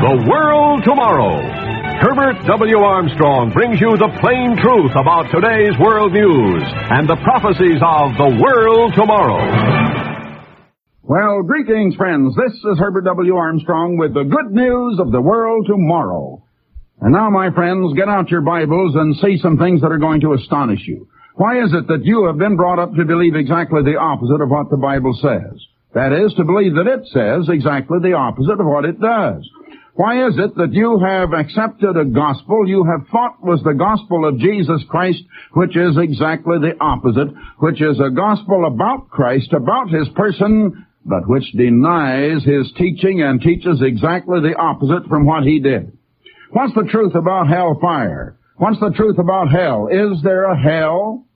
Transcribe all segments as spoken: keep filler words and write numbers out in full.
The World Tomorrow. Herbert W. Armstrong brings you the plain truth about today's world news and the prophecies of the world tomorrow. Well, greetings, friends. This is Herbert W. Armstrong with the good news of the world tomorrow. And now, my friends, get out your Bibles and see some things that are going to astonish you. Why is it that you have been brought up to believe exactly the opposite of what the Bible says? That is, to believe that it says exactly the opposite of what it does. Why is it that you have accepted a gospel you have thought was the gospel of Jesus Christ, which is exactly the opposite, which is a gospel about Christ, about His person, but which denies His teaching and teaches exactly the opposite from what He did? What's the truth about hellfire? What's the truth about hell? Is there a hell?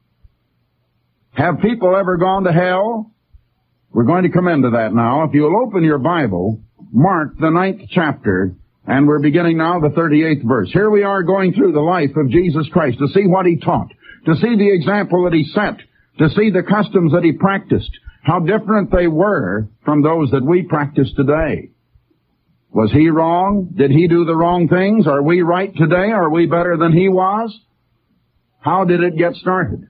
Have people ever gone to hell? We're going to come into that now. If you'll open your Bible, Mark, the ninth chapter, and we're beginning now the thirty-eighth verse. Here we are going through the life of Jesus Christ to see what He taught, to see the example that He set, to see the customs that He practiced, how different they were from those that we practice today. Was He wrong? Did He do the wrong things? Are we right today? Are we better than He was? How did it get started?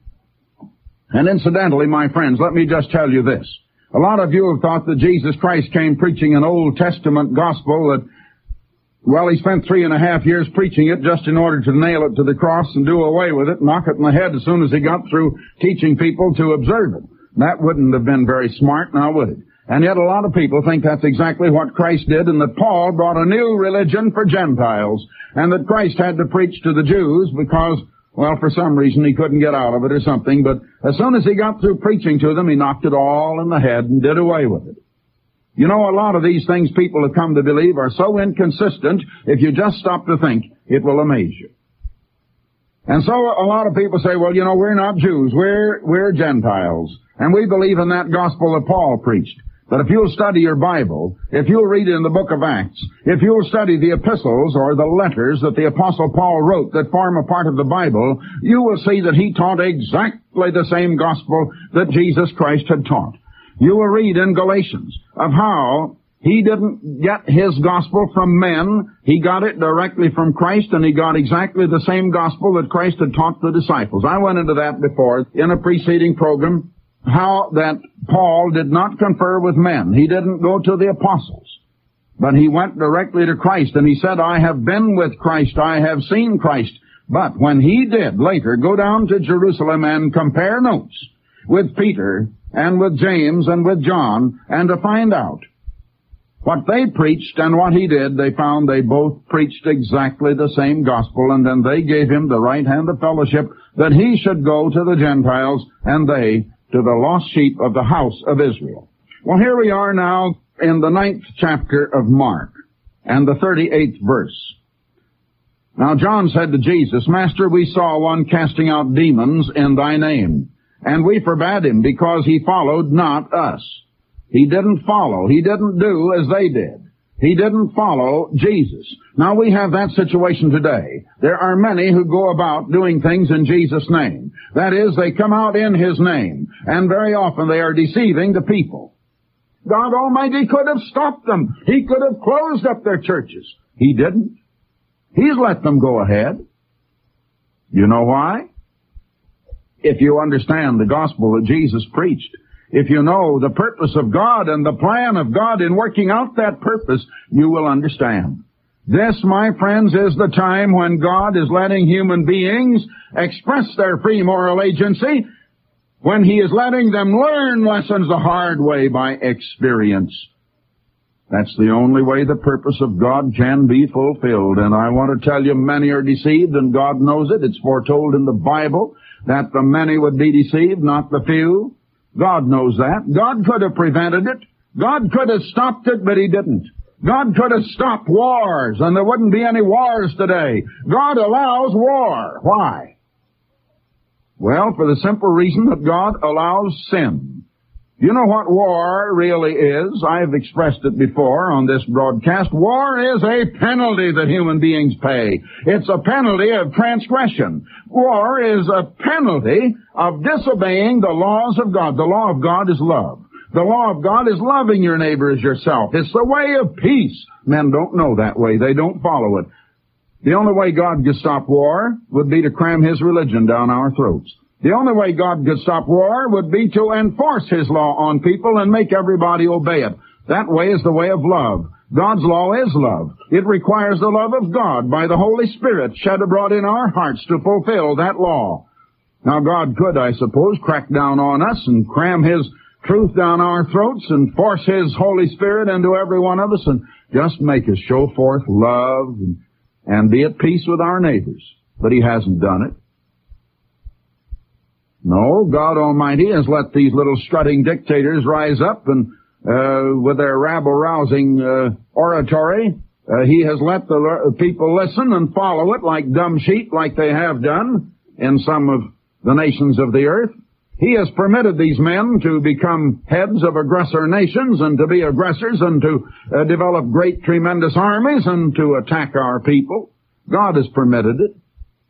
And incidentally, my friends, let me just tell you this. A lot of you have thought that Jesus Christ came preaching an Old Testament gospel that, well, He spent three and a half years preaching it just in order to nail it to the cross and do away with it, knock it in the head as soon as He got through teaching people to observe it. That wouldn't have been very smart, now would it? And yet a lot of people think that's exactly what Christ did, and that Paul brought a new religion for Gentiles, and that Christ had to preach to the Jews because, well, for some reason he couldn't get out of it or something, but as soon as he got through preaching to them, he knocked it all in the head and did away with it. You know, a lot of these things people have come to believe are so inconsistent, if you just stop to think, it will amaze you. And so a lot of people say, well, you know, we're not Jews, we're, we're Gentiles, and we believe in that gospel that Paul preached. But if you'll study your Bible, if you'll read it in the book of Acts, if you'll study the epistles or the letters that the Apostle Paul wrote that form a part of the Bible, you will see that he taught exactly the same gospel that Jesus Christ had taught. You will read in Galatians of how he didn't get his gospel from men. He got it directly from Christ, and he got exactly the same gospel that Christ had taught the disciples. I went into that before in a preceding program, how that Paul did not confer with men. He didn't go to the apostles, but he went directly to Christ, and he said, I have been with Christ, I have seen Christ. But when he did later go down to Jerusalem and compare notes with Peter and with James and with John, and to find out what they preached and what he did, they found they both preached exactly the same gospel, and then they gave him the right hand of fellowship that he should go to the Gentiles and they to the lost sheep of the house of Israel. Well, here we are now in the ninth chapter of Mark and the thirty-eighth verse. Now John said to Jesus, Master, we saw one casting out demons in thy name, and we forbade him because he followed not us. He didn't follow. He didn't do as they did. He didn't follow Jesus. Now we have that situation today. There are many who go about doing things in Jesus' name. That is, they come out in His name, and very often they are deceiving the people. God Almighty could have stopped them. He could have closed up their churches. He didn't. He's let them go ahead. You know why? If you understand the gospel that Jesus preached, if you know the purpose of God and the plan of God in working out that purpose, you will understand. This, my friends, is the time when God is letting human beings express their free moral agency, when He is letting them learn lessons the hard way by experience. That's the only way the purpose of God can be fulfilled. And I want to tell you, many are deceived, and God knows it. It's foretold in the Bible that the many would be deceived, not the few. God knows that. God could have prevented it. God could have stopped it, but He didn't. God could have stopped wars, and there wouldn't be any wars today. God allows war. Why? Well, for the simple reason that God allows sin. You know what war really is? I've expressed it before on this broadcast. War is a penalty that human beings pay. It's a penalty of transgression. War is a penalty of disobeying the laws of God. The law of God is love. The law of God is loving your neighbor as yourself. It's the way of peace. Men don't know that way. They don't follow it. The only way God could stop war would be to cram His religion down our throats. The only way God could stop war would be to enforce His law on people and make everybody obey it. That way is the way of love. God's law is love. It requires the love of God by the Holy Spirit shed abroad in our hearts to fulfill that law. Now God could, I suppose, crack down on us and cram His truth down our throats and force His Holy Spirit into every one of us and just make us show forth love and, and be at peace with our neighbors. But He hasn't done it. No, God Almighty has let these little strutting dictators rise up and uh, with their rabble-rousing uh, oratory, uh, He has let the l- people listen and follow it like dumb sheep, like they have done in some of the nations of the earth. He has permitted these men to become heads of aggressor nations and to be aggressors and to uh, develop great, tremendous armies and to attack our people. God has permitted it.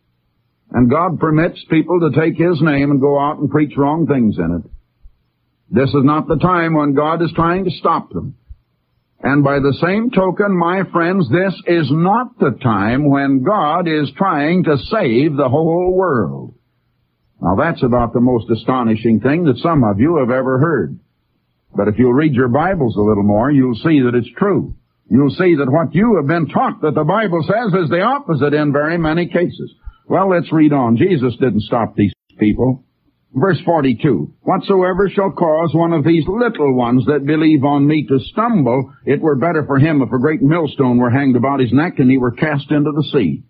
And God permits people to take His name and go out and preach wrong things in it. This is not the time when God is trying to stop them. And by the same token, my friends, this is not the time when God is trying to save the whole world. Now that's about the most astonishing thing that some of you have ever heard. But if you'll read your Bibles a little more, you'll see that it's true. You'll see that what you have been taught that the Bible says is the opposite in very many cases. Well, let's read on. Jesus didn't stop these people. Verse forty-two, whatsoever shall cause one of these little ones that believe on me to stumble, it were better for him if a great millstone were hanged about his neck and he were cast into the sea.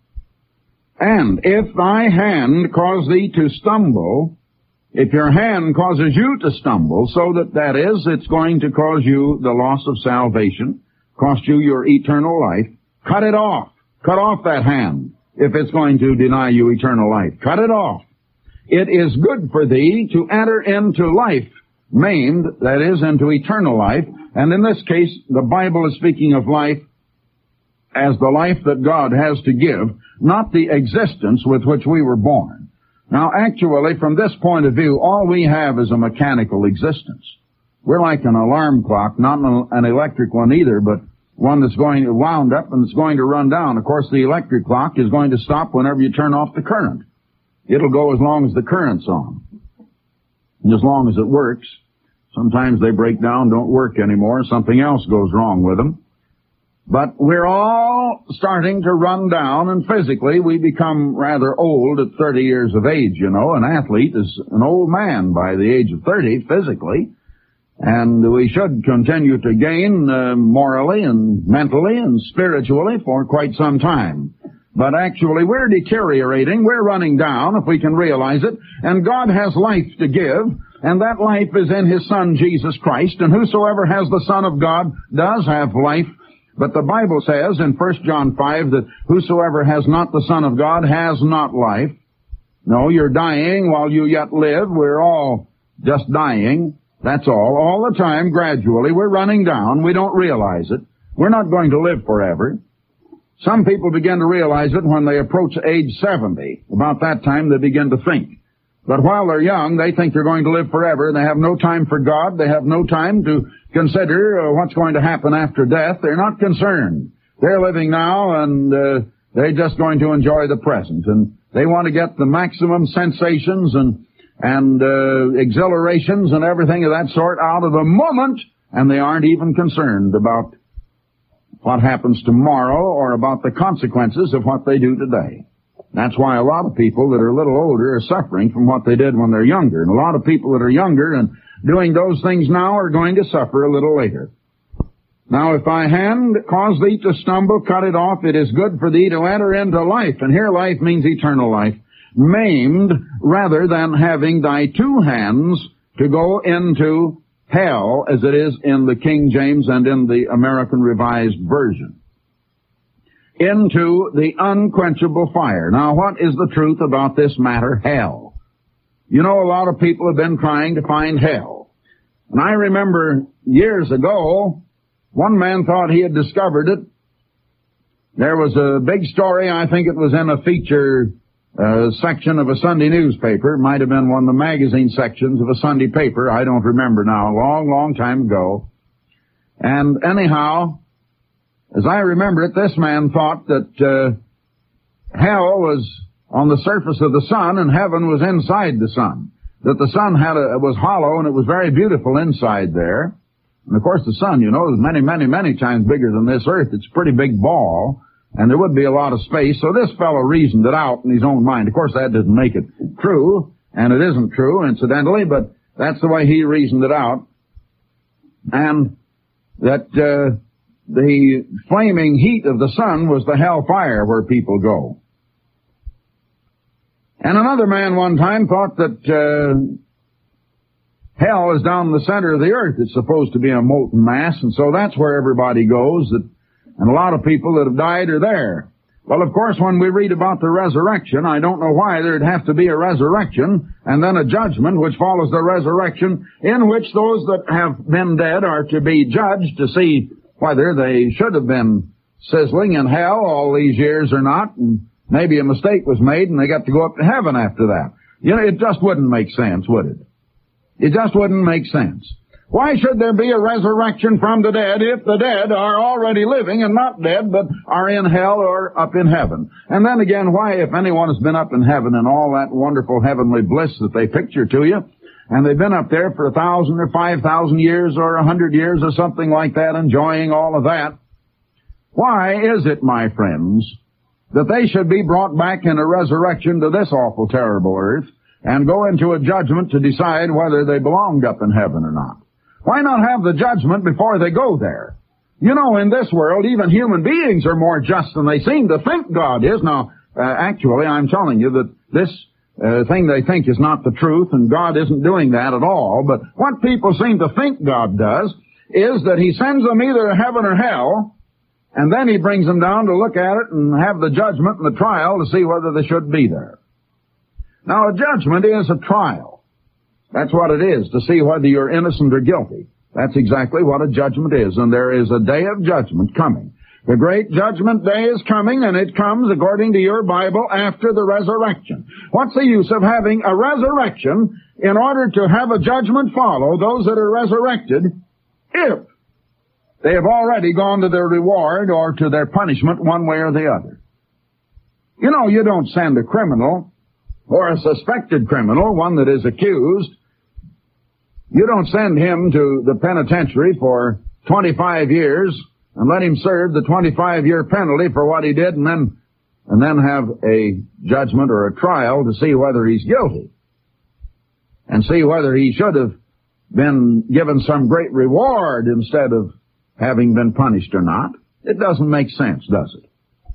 And if thy hand cause thee to stumble, if your hand causes you to stumble, so that that is, it's going to cause you the loss of salvation, cost you your eternal life, cut it off. Cut off that hand. If it's going to deny you eternal life, cut it off. It is good for thee to enter into life, maimed, that is, into eternal life. And in this case, the Bible is speaking of life as the life that God has to give, not the existence with which we were born. Now, actually, from this point of view, all we have is a mechanical existence. We're like an alarm clock, not an electric one either, but one that's going to wound up and it's going to run down. Of course, the electric clock is going to stop whenever you turn off the current. It'll go as long as the current's on. And as long as it works. Sometimes they break down, don't work anymore. Something else goes wrong with them. But we're all starting to run down, and physically we become rather old at thirty years of age, you know. An athlete is an old man by the age of thirty, physically. And we should continue to gain uh, morally and mentally and spiritually for quite some time. But actually we're deteriorating, we're running down, if we can realize it, and God has life to give, and that life is in His Son, Jesus Christ, and whosoever has the Son of God does have life. But the Bible says in First John five that whosoever has not the Son of God has not life. No, you're dying while you yet live. We're all just dying. That's all. All the time, gradually, we're running down. We don't realize it. We're not going to live forever. Some people begin to realize it when they approach age seventy. About that time, they begin to think. But while they're young, they think they're going to live forever. They have no time for God. They have no time to consider uh, what's going to happen after death. They're not concerned. They're living now, and uh, they're just going to enjoy the present. And they want to get the maximum sensations and and uh, exhilarations and everything of that sort out of the moment, and they aren't even concerned about what happens tomorrow or about the consequences of what they do today. That's why a lot of people that are a little older are suffering from what they did when they're younger. And a lot of people that are younger and doing those things now are going to suffer a little later. Now, if thy hand cause thee to stumble, cut it off. It is good for thee to enter into life. And here life means eternal life. Maimed, rather than having thy two hands to go into hell, as it is in the King James and in the American Revised Version. Into the unquenchable fire. Now, what is the truth about this matter, hell? You know, a lot of people have been trying to find hell. And I remember years ago, one man thought he had discovered it. There was a big story, I think it was in a feature uh, section of a Sunday newspaper. It might have been one of the magazine sections of a Sunday paper. I don't remember now. A long, long time ago. And anyhow, as I remember it, this man thought that uh, hell was on the surface of the sun and heaven was inside the sun. That the sun had a, was hollow and it was very beautiful inside there. And of course the sun, you know, is many, many, many times bigger than this earth. It's a pretty big ball, and there would be a lot of space. So this fellow reasoned it out in his own mind. Of course that didn't make it true, and it isn't true, incidentally, but that's the way he reasoned it out. And that uh, the flaming heat of the sun was the hellfire where people go. And another man one time thought that uh, hell is down in the center of the earth. It's supposed to be a molten mass, and so that's where everybody goes, that, and a lot of people that have died are there. Well, of course, when we read about the resurrection, I don't know why there'd have to be a resurrection and then a judgment which follows the resurrection, in which those that have been dead are to be judged to see whether they should have been sizzling in hell all these years or not, and maybe a mistake was made and they got to go up to heaven after that. You know, it just wouldn't make sense, would it? It just wouldn't make sense. Why should there be a resurrection from the dead if the dead are already living and not dead, but are in hell or up in heaven? And then again, why, if anyone has been up in heaven and all that wonderful heavenly bliss that they picture to you, and they've been up there for a thousand or five thousand years or a hundred years or something like that, enjoying all of that, why is it, my friends, that they should be brought back in a resurrection to this awful, terrible earth and go into a judgment to decide whether they belonged up in heaven or not? Why not have the judgment before they go there? You know, in this world, even human beings are more just than they seem to think God is. Now, uh, actually, I'm telling you that this uh, thing they think is not the truth, and God isn't doing that at all. But what people seem to think God does is that He sends them either to heaven or hell, and then He brings them down to look at it and have the judgment and the trial to see whether they should be there. Now, a judgment is a trial. That's what it is, to see whether you're innocent or guilty. That's exactly what a judgment is, and there is a day of judgment coming. The great judgment day is coming, and it comes, according to your Bible, after the resurrection. What's the use of having a resurrection in order to have a judgment follow those that are resurrected if they have already gone to their reward or to their punishment one way or the other? You know, you don't send a criminal or a suspected criminal, one that is accused, you don't send him to the penitentiary for twenty-five years and let him serve the twenty-five year penalty for what he did and then, and then have a judgment or a trial to see whether he's guilty and see whether he should have been given some great reward instead of having been punished or not. It doesn't make sense, does it?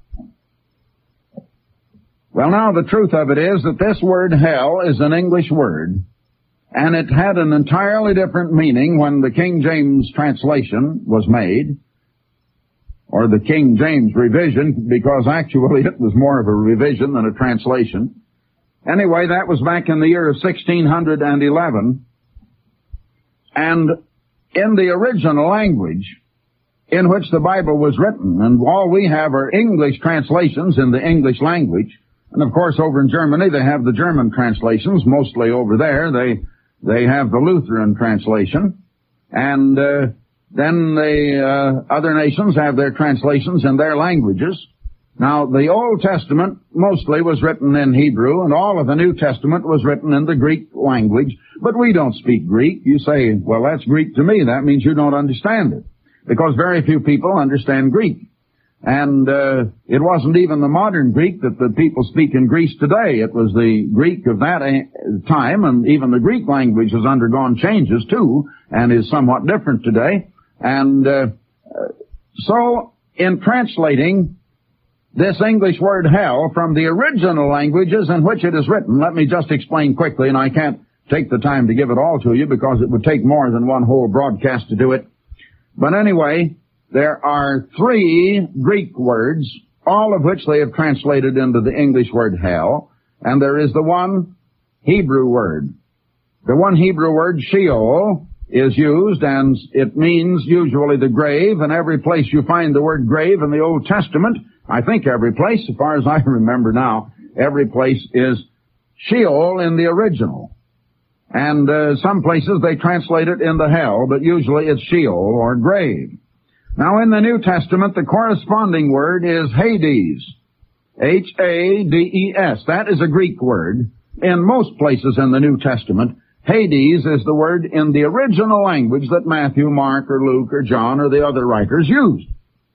Well, now, the truth of it is that this word hell is an English word, and it had an entirely different meaning when the King James translation was made, or the King James revision, because actually it was more of a revision than a translation. Anyway, that was back in the year of sixteen eleven, and in the original language in which the Bible was written, and all we have are English translations in the English language. And of course, over in Germany, they have the German translations. Mostly over there, they they have the Lutheran translation. And uh, then the uh, other nations have their translations in their languages. Now, the Old Testament mostly was written in Hebrew, and all of the New Testament was written in the Greek language. But we don't speak Greek. You say, well, that's Greek to me. That means you don't understand it, because very few people understand Greek. And uh, it wasn't even the modern Greek that the people speak in Greece today. It was the Greek of that time, and even the Greek language has undergone changes too, and is somewhat different today. And uh, so, in translating this English word hell from the original languages in which it is written, let me just explain quickly, and I can't take the time to give it all to you because it would take more than one whole broadcast to do it. But anyway, there are three Greek words, all of which they have translated into the English word hell, and there is the one Hebrew word. The one Hebrew word, Sheol, is used, and it means usually the grave, and every place you find the word grave in the Old Testament, I think every place, as far as I remember now, every place is Sheol in the original. And uh, some places they translate it into hell, but usually it's Sheol or grave. Now in the New Testament, the corresponding word is Hades. H A D E S. That is a Greek word. In most places in the New Testament, Hades is the word in the original language that Matthew, Mark, or Luke, or John, or the other writers used.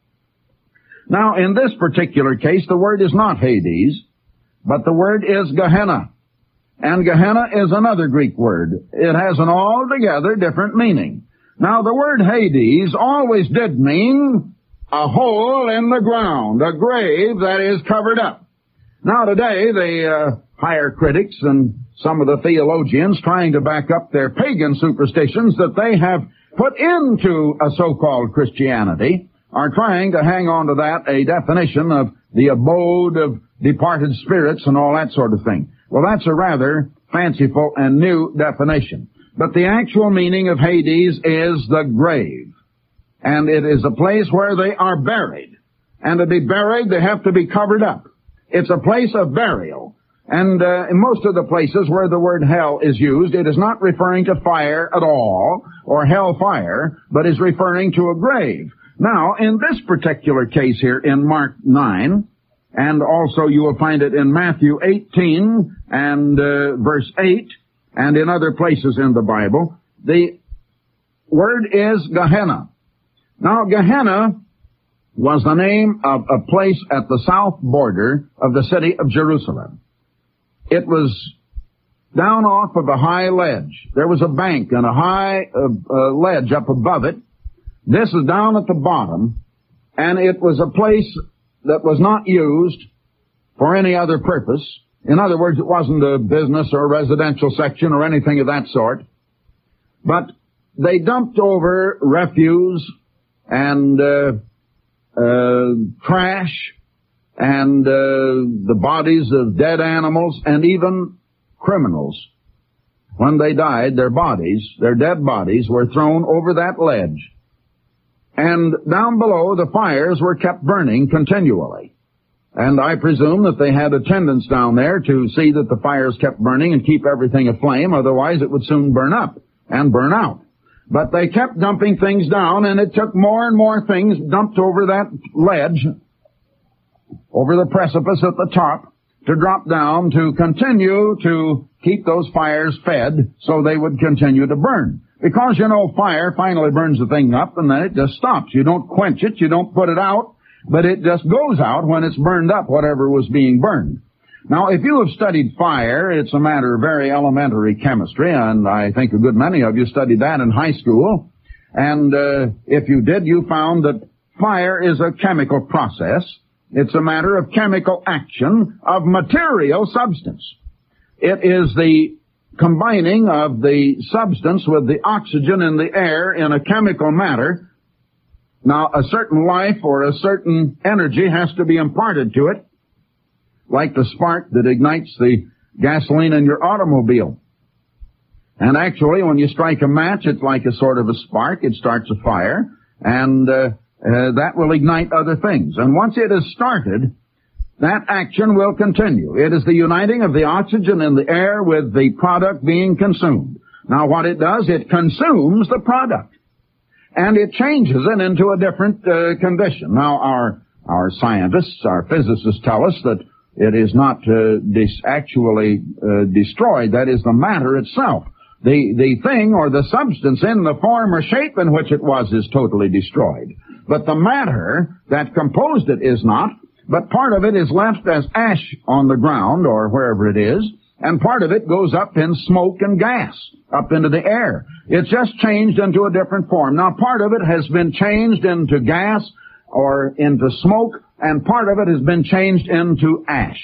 Now, in this particular case, the word is not Hades, but the word is Gehenna. And Gehenna is another Greek word. It has an altogether different meaning. Now, the word Hades always did mean a hole in the ground, a grave that is covered up. Now, today, the uh, higher critics and some of the theologians trying to back up their pagan superstitions that they have put into a so-called Christianity are trying to hang on to that, a definition of the abode of departed spirits and all that sort of thing. Well, that's a rather fanciful and new definition. But the actual meaning of Hades is the grave. And it is a place where they are buried. And to be buried, they have to be covered up. It's a place of burial. And uh, in most of the places where the word hell is used, it is not referring to fire at all, or hellfire, but is referring to a grave. Now, in this particular case here in Mark nine, and also you will find it in Matthew eighteen and uh, verse eight, and in other places in the Bible, the word is Gehenna. Now, Gehenna was the name of a place at the south border of the city of Jerusalem. It was down off of a high ledge. There was a bank and a high uh, uh, ledge up above it. This is down at the bottom, and it was a place that was not used for any other purpose. In other words, it wasn't a business or a residential section or anything of that sort. But they dumped over refuse and uh, uh, trash and uh, the bodies of dead animals and even criminals. When they died, their bodies, their dead bodies, were thrown over that ledge. And down below, the fires were kept burning continually. And I presume that they had attendants down there to see that the fires kept burning and keep everything aflame, otherwise it would soon burn up and burn out. But they kept dumping things down, and it took more and more things dumped over that ledge, over the precipice at the top, to drop down to continue to keep those fires fed so they would continue to burn. Because, you know, fire finally burns the thing up and then it just stops. You don't quench it, you don't put it out, but it just goes out when it's burned up, whatever was being burned. Now, if you have studied fire, it's a matter of very elementary chemistry, and I think a good many of you studied that in high school. And uh, if you did, you found that fire is a chemical process. It's a matter of chemical action of material substance. It is the combining of the substance with the oxygen in the air in a chemical matter. Now, a certain life or a certain energy has to be imparted to it, like the spark that ignites the gasoline in your automobile. And actually, when you strike a match, it's like a sort of a spark. It starts a fire, and uh, uh, that will ignite other things. And once it is started, that action will continue. It is the uniting of the oxygen in the air with the product being consumed. Now, what it does, it consumes the product, and it changes it into a different uh, condition. Now, our our scientists, our physicists tell us that it is not uh, dis- actually uh, destroyed. That is, the matter itself. The, the thing or the substance in the form or shape in which it was is totally destroyed. But the matter that composed it is not, but part of it is left as ash on the ground or wherever it is, and part of it goes up in smoke and gas, up into the air. It's just changed into a different form. Now, part of it has been changed into gas or into smoke, and part of it has been changed into ash.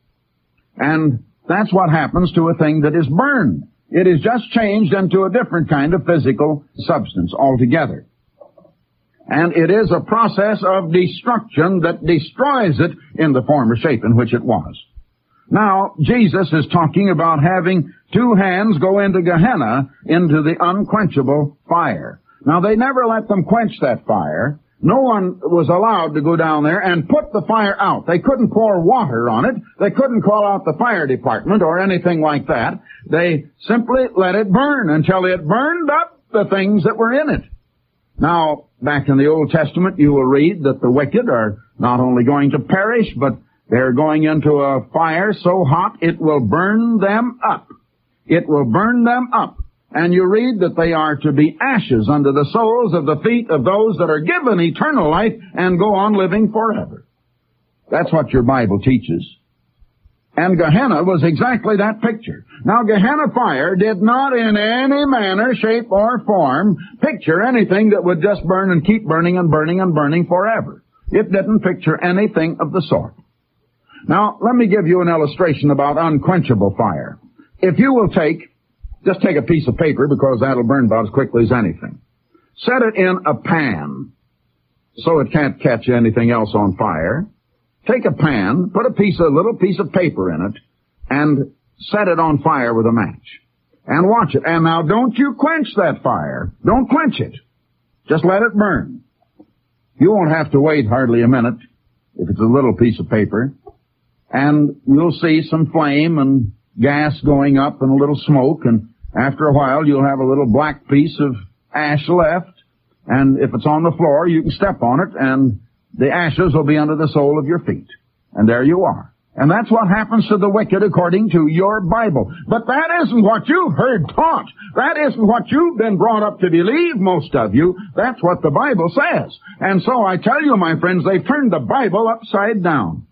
And that's what happens to a thing that is burned. It is just changed into a different kind of physical substance altogether. And it is a process of destruction that destroys it in the form or shape in which it was. Now, Jesus is talking about having two hands go into Gehenna, into the unquenchable fire. Now, they never let them quench that fire. No one was allowed to go down there and put the fire out. They couldn't pour water on it. They couldn't call out the fire department or anything like that. They simply let it burn until it burned up the things that were in it. Now, back in the Old Testament, you will read that the wicked are not only going to perish, but they're going into a fire so hot it will burn them up. It will burn them up. And you read that they are to be ashes under the soles of the feet of those that are given eternal life and go on living forever. That's what your Bible teaches. And Gehenna was exactly that picture. Now, Gehenna fire did not in any manner, shape, or form picture anything that would just burn and keep burning and burning and burning forever. It didn't picture anything of the sort. Now, let me give you an illustration about unquenchable fire. If you will take, just take a piece of paper, because that'll burn about as quickly as anything. Set it in a pan so it can't catch anything else on fire. Take a pan, put a piece, a little piece of paper in it, and set it on fire with a match. And watch it. And now don't you quench that fire. Don't quench it. Just let it burn. You won't have to wait hardly a minute if it's a little piece of paper. And you'll see some flame and gas going up and a little smoke, and after a while you'll have a little black piece of ash left. And if it's on the floor, you can step on it, and the ashes will be under the sole of your feet. And there you are. And that's what happens to the wicked according to your Bible. But that isn't what you've heard taught. That isn't what you've been brought up to believe, most of you. That's what the Bible says. And so I tell you, my friends, they've turned the Bible upside down.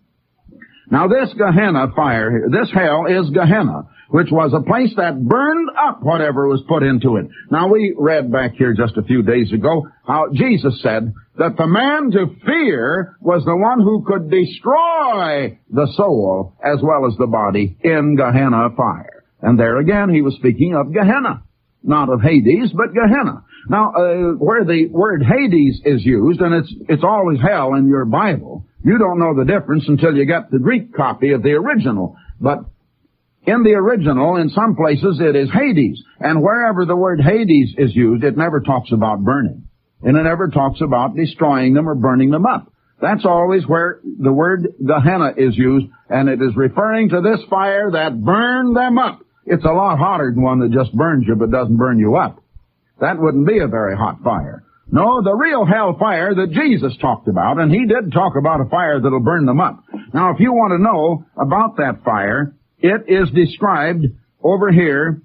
Now this Gehenna fire, this hell is Gehenna, which was a place that burned up whatever was put into it. Now we read back here just a few days ago how Jesus said that the man to fear was the one who could destroy the soul as well as the body in Gehenna fire. And there again he was speaking of Gehenna, not of Hades, but Gehenna. Now, uh, where the word Hades is used, and it's it's always hell in your Bible, you don't know the difference until you get the Greek copy of the original. But in the original, in some places, it is Hades. And wherever the word Hades is used, it never talks about burning. And it never talks about destroying them or burning them up. That's always where the word Gehenna is used, and it is referring to this fire that burned them up. It's a lot hotter than one that just burns you but doesn't burn you up. That wouldn't be a very hot fire. No, the real hell fire that Jesus talked about, and he did talk about a fire that'll burn them up. Now, if you want to know about that fire, it is described over here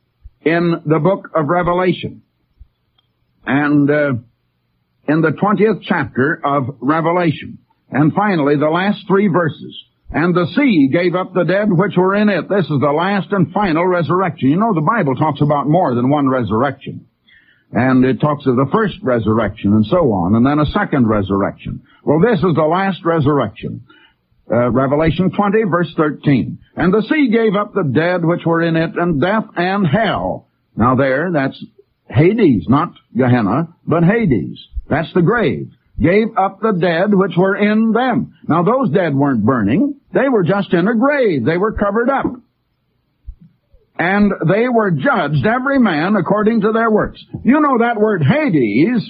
in the book of Revelation. And uh, in the twentieth chapter of Revelation. And finally, the last three verses. And the sea gave up the dead which were in it. This is the last and final resurrection. You know, the Bible talks about more than one resurrection. And it talks of the first resurrection and so on, and then a second resurrection. Well, this is the last resurrection. Uh, Revelation twenty, verse thirteen. And the sea gave up the dead which were in it, and death and hell. Now there, that's Hades, not Gehenna, but Hades. That's the grave. Gave up the dead which were in them. Now those dead weren't burning. They were just in a grave. They were covered up. And they were judged, every man, according to their works. You know that word Hades,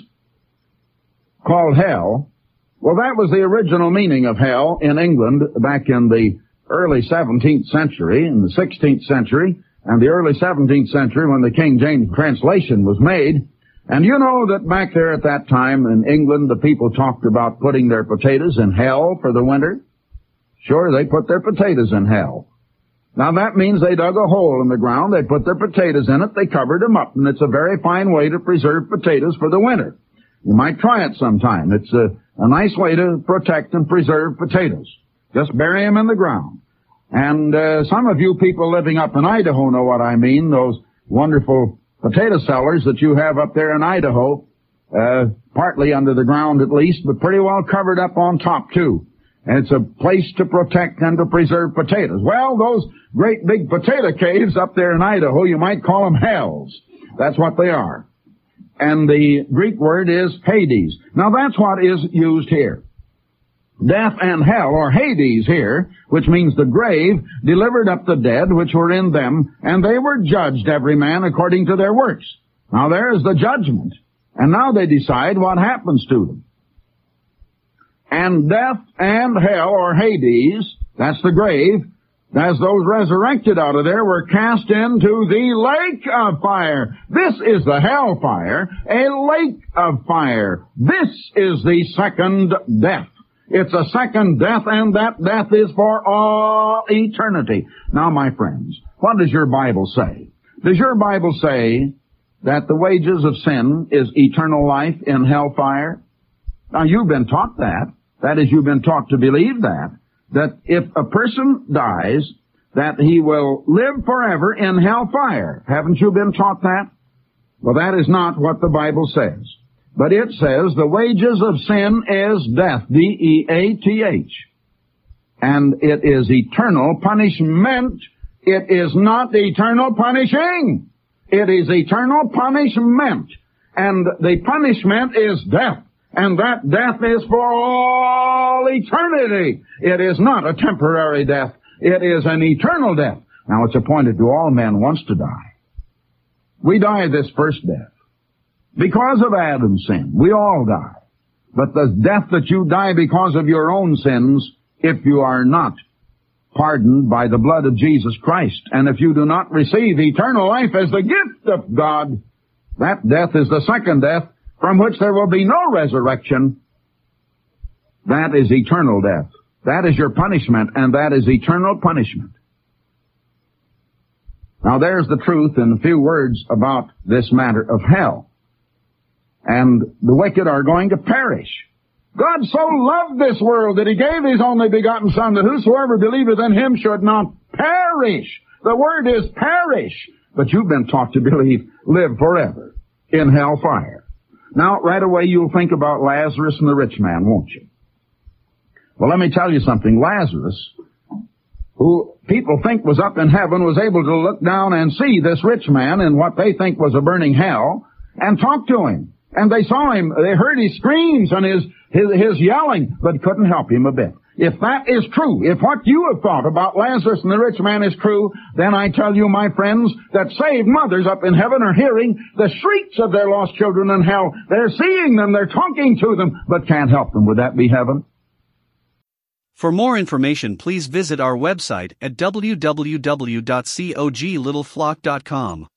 called hell, well, that was the original meaning of hell in England back in the early seventeenth century, in the sixteenth century, and the early seventeenth century when the King James translation was made. And you know that back there at that time in England, the people talked about putting their potatoes in hell for the winter. Sure, they put their potatoes in hell. Now that means they dug a hole in the ground, they put their potatoes in it, they covered them up, and it's a very fine way to preserve potatoes for the winter. You might try it sometime. It's a, a nice way to protect and preserve potatoes. Just bury them in the ground. And uh, some of you people living up in Idaho know what I mean, those wonderful potato cellars that you have up there in Idaho, uh, partly under the ground at least, but pretty well covered up on top too. And it's a place to protect and to preserve potatoes. Well, those great big potato caves up there in Idaho, you might call them hells. That's what they are. And the Greek word is Hades. Now that's what is used here. Death and hell, or Hades here, which means the grave, delivered up the dead which were in them, and they were judged, every man, according to their works. Now there's the judgment. And now they decide what happens to them. and death and hell, or Hades, that's the grave, as those resurrected out of there were cast into the lake of fire. This is the hell fire, a lake of fire. This is the second death. It's a second death, and that death is for all eternity. Now, my friends, what does your Bible say? Does your Bible say that the wages of sin is eternal life in hellfire? Now, you've been taught that. That is, you've been taught to believe that. That if a person dies, that he will live forever in hellfire. Haven't you been taught that? Well, that is not what the Bible says. But it says the wages of sin is death, D E A T H. And it is eternal punishment. It is not eternal punishing. It is eternal punishment. And the punishment is death. And that death is for all eternity. It is not a temporary death. It is an eternal death. Now, it's appointed to all men once to die. We die this first death. Because of Adam's sin, we all die. But the death that you die because of your own sins, if you are not pardoned by the blood of Jesus Christ, and if you do not receive eternal life as the gift of God, that death is the second death, from which there will be no resurrection. That is eternal death. That is your punishment, and that is eternal punishment. Now, there's the truth in a few words about this matter of hell. And the wicked are going to perish. God so loved this world that he gave his only begotten Son, that whosoever believeth in him should not perish. The word is perish. But you've been taught to believe live forever in hellfire. Now, right away you'll think about Lazarus and the rich man, won't you? Well, let me tell you something. Lazarus, who people think was up in heaven, was able to look down and see this rich man in what they think was a burning hell and talk to him. And they saw him, they heard his screams and his, his, his yelling, but couldn't help him a bit. If that is true, if what you have thought about Lazarus and the rich man is true, then I tell you, my friends, that saved mothers up in heaven are hearing the shrieks of their lost children in hell. They're seeing them, they're talking to them, but can't help them. Would that be heaven? For more information, please visit our website at w w w dot cog little flock dot com.